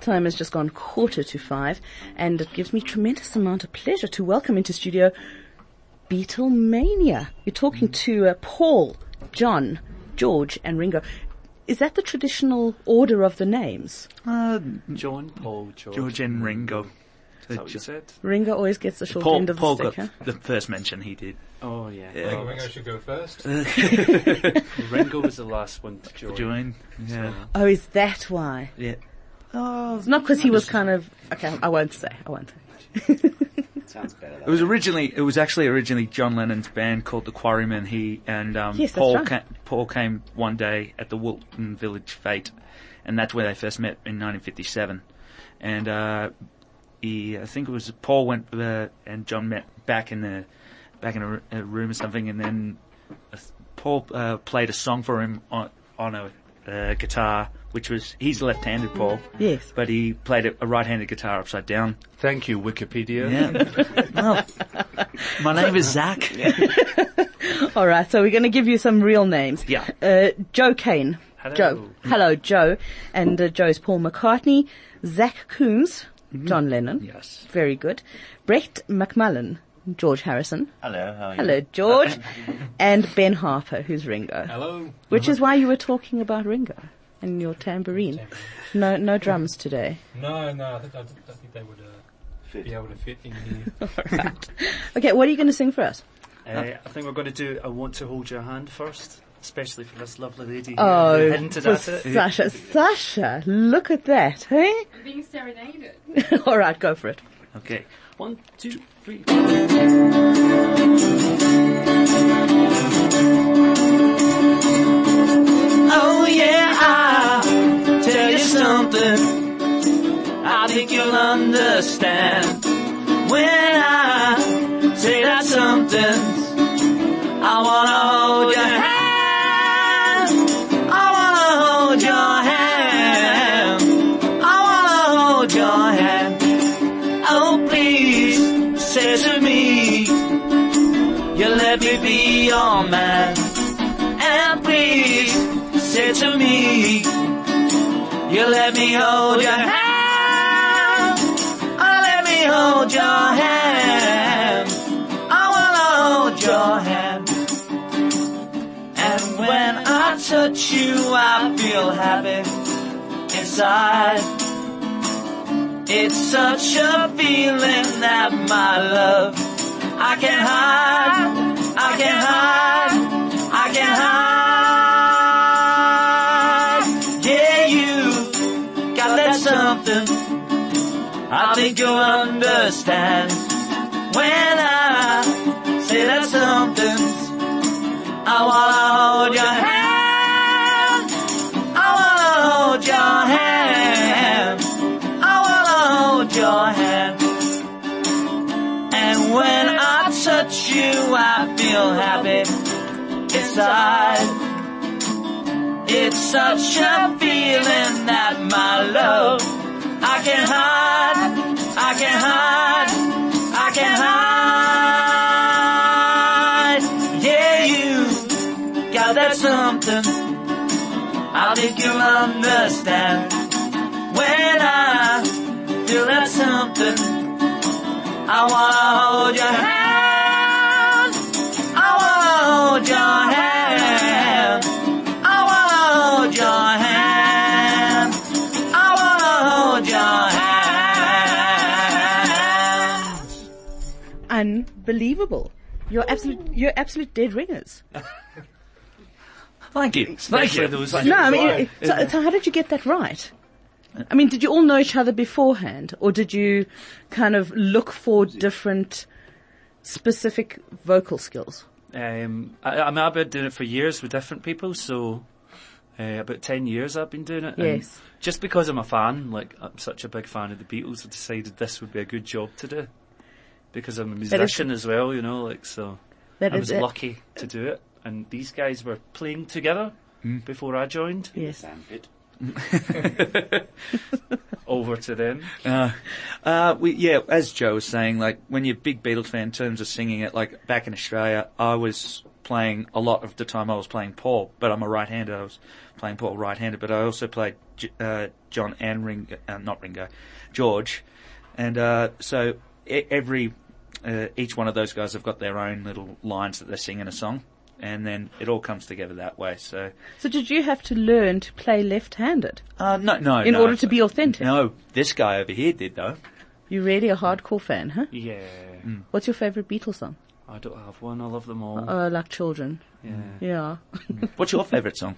time has just gone 4:45, and it gives me tremendous amount of pleasure to welcome into studio Beatlemania. You're talking to Paul, John, George, and Ringo. Is that the traditional order of the names? John, Paul, George and Ringo. Is that what you said? Ringo always gets the short end of the Paul stick, got the first mention, he did. Oh, yeah. Well, Ringo should go first. Ringo was the last one to join. Yeah. Oh, is that why? Yeah. Oh, it's not because he was kind of... Okay, I won't say. Sounds better. It was actually originally John Lennon's band called the Quarrymen. He and Yes, Paul that's right. Paul came one day at the Wilton Village Fete, and that's where they first met in 1957. And I think it was Paul went and John met back in a room or something, and then Paul played a song for him on a guitar, which was, he's left-handed, Paul. Yes. But he played a right-handed guitar upside down. Thank you, Wikipedia. Yeah. Well, my name is Zach. All right, so we're going to give you some real names. Yeah. Joe Kane. Hello. Joe. Hello, Joe. And Joe's Paul McCartney. Zach Coombs. John Lennon. Yes. Very good. Brett McMullen. George Harrison. Hello, how are you? Hello, George. And Ben Harper, who's Ringo. Hello. Which is why you were talking about Ringo and your tambourine. No drums today. No, I think they would be able to fit in here. All right. Okay, what are you going to sing for us? I think we're going to do I Want to Hold Your Hand first, especially for this lovely lady Oh, who hinted for at it. Sasha. Sasha, look at that, hey? I'm being serenaded. All right, go for it. Okay. 1, 2, 3. Oh yeah, I'll tell you something I think you'll understand when I say that something's I wanna hold your hand, I wanna hold your hand, I wanna hold your hand. Oh please, say to me, you let me be your man. And please, say to me, you let me hold your hand. Oh, let me hold your hand. I wanna hold your hand. And when I touch you, I feel happy inside. It's such a feeling that my love I can't hide, I can't hide, I can't hide. Yeah, you got that something I think you'll understand when I say that something. I wanna hold your hand, I wanna hold your hand, I wanna hold your hand. And when I touch you, I feel happy inside. It's such a feeling that my love I can't hide, I can't hide, I can't hide. Yeah, you got that something I think you'll understand when I feel that something. I wanna hold your hand, I wanna hold your hand, I wanna hold your hand, I wanna hold your hand. Unbelievable. You're absolute dead ringers. Thank you. Thank you. No, I mean, so how did you get that right? I mean, did you all know each other beforehand, or did you kind of look for different specific vocal skills? I've been doing it for years with different people, so about 10 years I've been doing it. Yes. And just because I'm a fan, like I'm such a big fan of the Beatles, I decided this would be a good job to do. Because I'm a musician as well, you know, like, so I was lucky to do it. And these guys were playing together before I joined. Yes. Over to them. As Joe was saying, like, when you're a big Beatles fan in terms of singing it, like, back in Australia, I was playing a lot of the time I was playing Paul, but I'm a right-hander. I was playing Paul right-handed, but I also played John and George. And so each one of those guys have got their own little lines that they sing in a song, and then it all comes together that way. So did you have to learn to play left-handed? No. In order to be authentic? No, this guy over here did, though. You're really a hardcore fan, huh? Yeah. What's your favourite Beatles song? I don't have one. I love them all. Like Children. Yeah. What's your favourite song?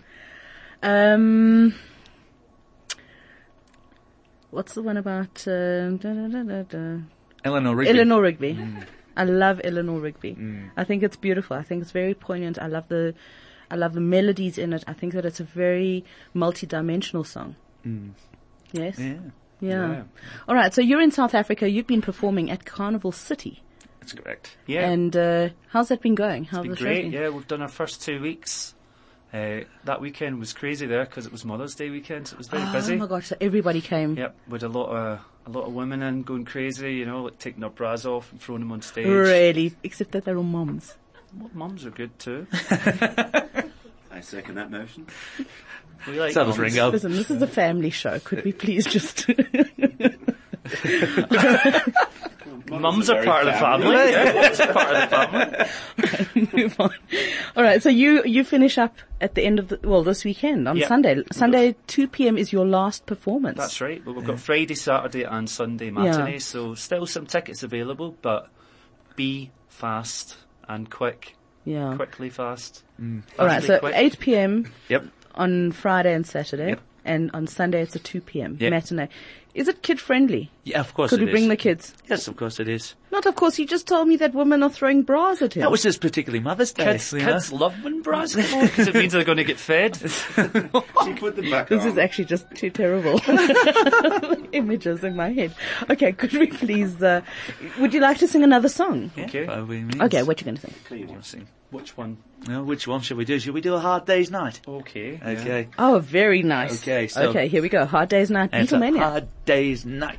What's the one about Eleanor Rigby. Eleanor Rigby. I love Eleanor Rigby. I think it's beautiful. I think it's very poignant. I love the melodies in it. I think that it's a very multi-dimensional song. Yes? Yeah. All right, so you're in South Africa. You've been performing at Carnival City. That's correct. Yeah. And how's that been going? It's been great. Yeah, we've done our first 2 weeks. That weekend was crazy there because it was Mother's Day weekend, so it was very busy. Oh my gosh, so everybody came. Yep, with a lot of women in going crazy, like taking their bras off and throwing them on stage. Really? Except that they're all mums. Well, mums are good too. I second that motion. We like mums. Ringo. Listen, this is a family show. Could we please just... Mums are part of the family. Mums are part of the family. Move on. All right, so you finish up at the end of this weekend on Sunday. Sunday 2 p.m. is your last performance. That's right. Well, we've got Friday, Saturday, and Sunday matinees, so still some tickets available, but be fast and quick. Yeah. Quickly fast. All right, so quick. 8 p.m. Yep. on Friday and Saturday. Yep. And on Sunday it's a 2 p.m. Yep. matinee. Is it kid friendly? Yeah, of course Could it is. we bring the kids? Yes, of course it is. Not of course, you just told me that women are throwing bras at him. That was just particularly Mother's Day. Kids love when bras come on because it means they're going to get fed. She put them back This on. is actually just too terrible. Images in my head. Okay, could we please, would you like to sing another song? Yeah, Okay. by all means. Okay, what you going to sing? What do you want to sing? Which one? Well, which one shall we do? Shall we do A Hard Day's Night? Okay. Okay. Oh, very nice. Okay, so- Okay, here we go. Hard Day's Night, And it's A Beatlemania. Hard Day's Night.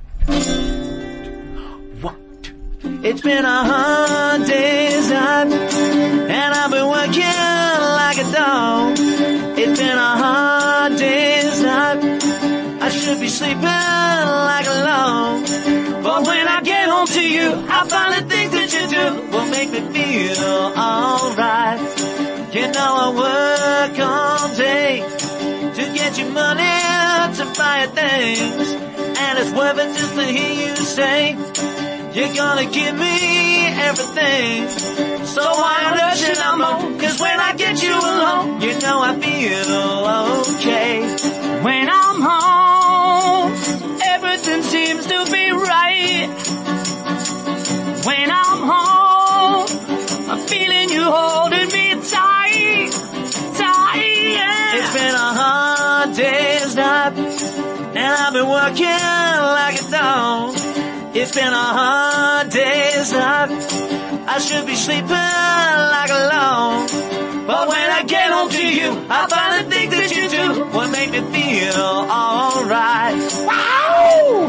1, 2. It's been a hard day's night, and I've been working like a dog. It's been a hard day's night, I should be sleeping like a log. But when I get home to you, I find the things that you do will make me feel alright. You know I work all day to get you money to buy things, and it's worth it just to hear you say you're gonna give me everything. So why on earth should I moan? 'Cause when I get you alone, you know I feel okay. When I'm home, everything seems to be right. When I'm home, I'm feeling you holding me tight, tight, yeah. It's been a hard day's night, and I've been working like a dog. It's been a hard day's night, I should be sleeping like a log. But when I get home to you, I find the things that you do will make me feel alright. Wow!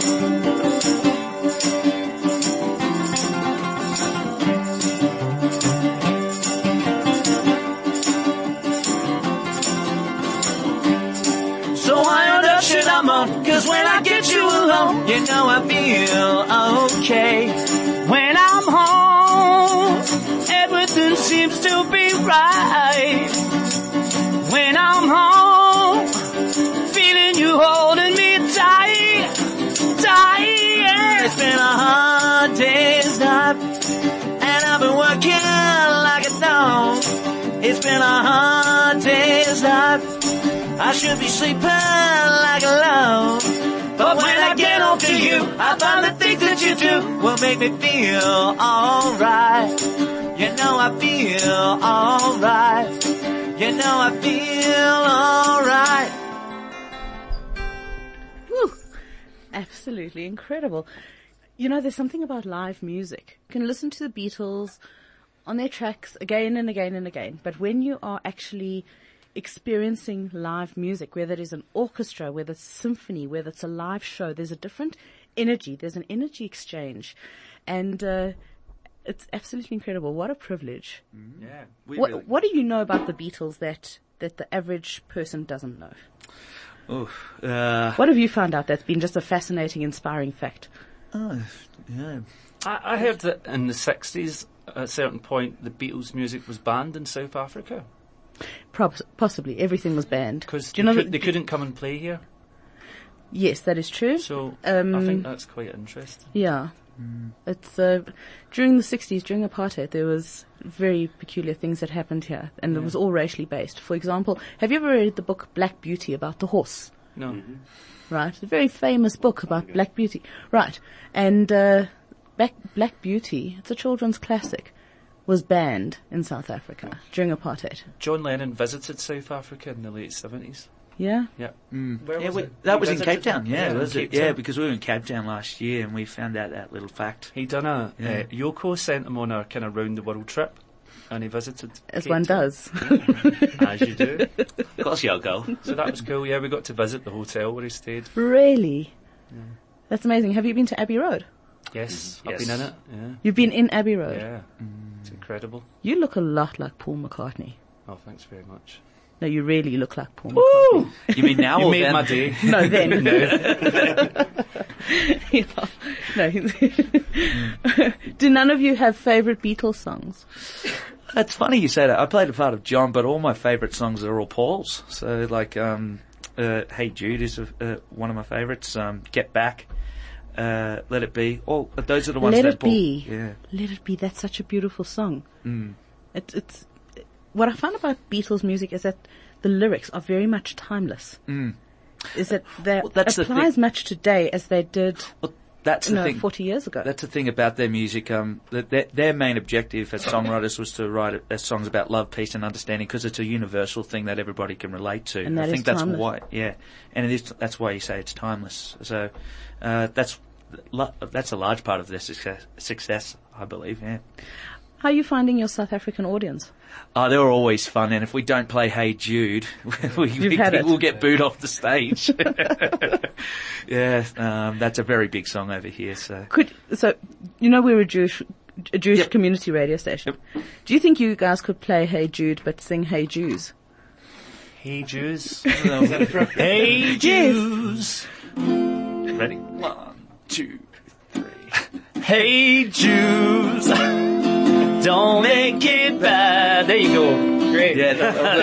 So why on earth should I moan? 'Cause when I get you alone, you know I feel okay. When I'm home, everything seems to be right. When I'm home, feeling you holding me tight, tight, yeah. It's been a hard day's night, and I've been working like a dog. It's been a hard day's night, I should be sleeping like a log. But when I get home to you, I find the things that you do will make me feel alright. You know I feel alright. You know I feel alright. Woo. Absolutely incredible. You know, there's something about live music. You can listen to the Beatles on their tracks again and again and again. But when you are actually experiencing live music, whether it is an orchestra, whether it's symphony, whether it's a live show, there's a different energy. There's an energy exchange. And it's absolutely incredible. What a privilege. Yeah. What do you know about the Beatles that the average person doesn't know? What have you found out that's been just a fascinating, inspiring fact? Yeah. I heard that in the 60s, at a certain point, the Beatles' music was banned in South Africa. Possibly. Everything was banned. Because they couldn't come and play here. Yes, that is true. So I think that's quite interesting. Yeah. It's during the 60s, during apartheid, there was very peculiar things that happened here, and it was all racially based. For example, have you ever read the book Black Beauty about the horse? No. Mm-hmm. Right, it's a very famous book about Black Beauty. Right, and Black Beauty, it's a children's classic, was banned in South Africa during apartheid. John Lennon visited South Africa in the late 70s. Yeah? Yeah. Where was it? That He was in visited Cape Town, was it? Cape Yeah, Town. because we were in Cape Town last year and we found out that little fact. He done Yeah. Yoko sent him on a kind of round the world trip, and he visited As Cape one Town. does. As you do. Of course you'll go. So that was cool. Yeah, we got to visit the hotel where he stayed. Really? That's amazing. Have you been to Abbey Road? Yes, Yes. I've been in it. Yeah. You've been in Abbey Road? Yeah. It's incredible. You look a lot like Paul McCartney. Oh, thanks very much. No, you really look like Paul McCartney. You mean now You or made then? my day. No, then. Yeah. No. Do none of you have favourite Beatles songs? It's funny you say that. I played a part of John, but all my favourite songs are all Paul's. So, like, Hey Jude is one of my favourites. Get Back, Let It Be. All those are the ones Let that It Paul. Be. Yeah. Let It Be. That's such a beautiful song. It's what I find about Beatles music is that the lyrics are very much timeless. Is that they that's the apply as thing. much today as they did Well, that's the thing. 40 years ago. That's the thing about their music. Their main objective as songwriters was to write songs about love, peace, and understanding, because it's a universal thing that everybody can relate to. And that I think is that's timeless. why. Yeah, and that's why you say it's timeless. So that's a large part of their success, I believe. Yeah. How are you finding your South African audience? Oh, they were always fun, and if we don't play Hey Jude, we'll get booed off the stage. Yeah, that's a very big song over here. So We're a Jewish community radio station. Do you think you guys could play Hey Jude but sing Hey Jews? Hey Jews. Hey Jews. ready? 1, 2, 3. Hey Jews. Don't make it bad. There you go. Great. Yeah,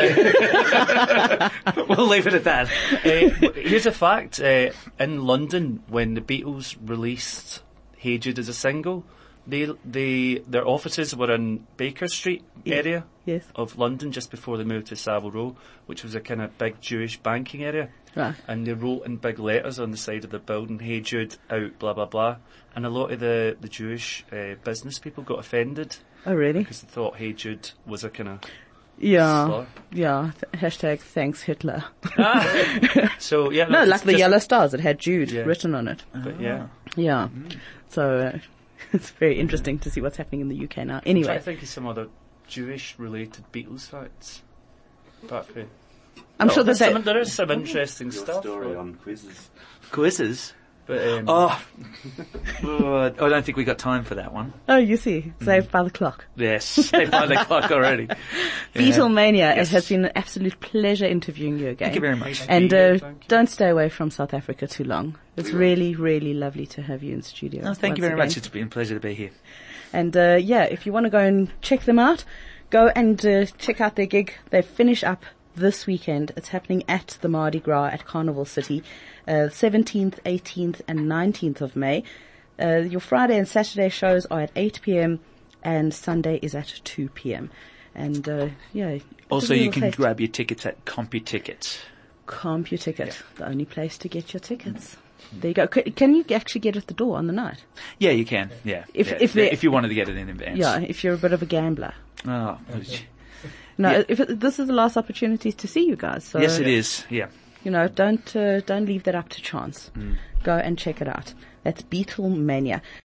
we'll leave it at that. Here's a fact. In London, when the Beatles released Hey Jude as a single, their offices were in Baker Street area of London just before they moved to Savile Row, which was a kind of big Jewish banking area. Right. And they wrote in big letters on the side of the building, Hey Jude, out, blah, blah, blah. And a lot of the Jewish business people got offended. Oh, really? Because they thought Hey Jude was a kind of Yeah. Hashtag thanks Hitler. So, yeah. No, like the yellow stars. It had Jude written on it. But yeah. Yeah. So it's very interesting to see what's happening in the UK now. I'm Anyway. trying to think of some other Jewish-related Beatles facts. Apart from... I'm sure that there is some interesting Your stuff. story on quizzes. Quizzes? But, I don't think we got time for that one. Oh, you see. Saved by the clock. Yes, saved by the clock already. Beatlemania. Yes. It has been an absolute pleasure interviewing you again. Thank you very much. And Thank you. don't stay away from South Africa too long. It's really, really lovely to have you in studio. No, thank you once very much. again. It's been a pleasure to be here. And if you want to go and check them out, go and check out their gig. They finish up this weekend. It's happening at the Mardi Gras at Carnival City, 17th, 18th and 19th of May. Your Friday and Saturday shows are at 8 p.m. and Sunday is at 2 p.m. And Also, you can grab your tickets at CompuTickets. CompuTicket, the only place to get your tickets. There you go. Can you actually get at the door on the night? Yeah, you can. Yeah, if you wanted to get it in advance. Yeah, if you're a bit of a gambler. Oh, No, this is the last opportunity to see you guys. So, yes, it is. Yeah. Don't leave that up to chance. Go and check it out. That's Beatlemania.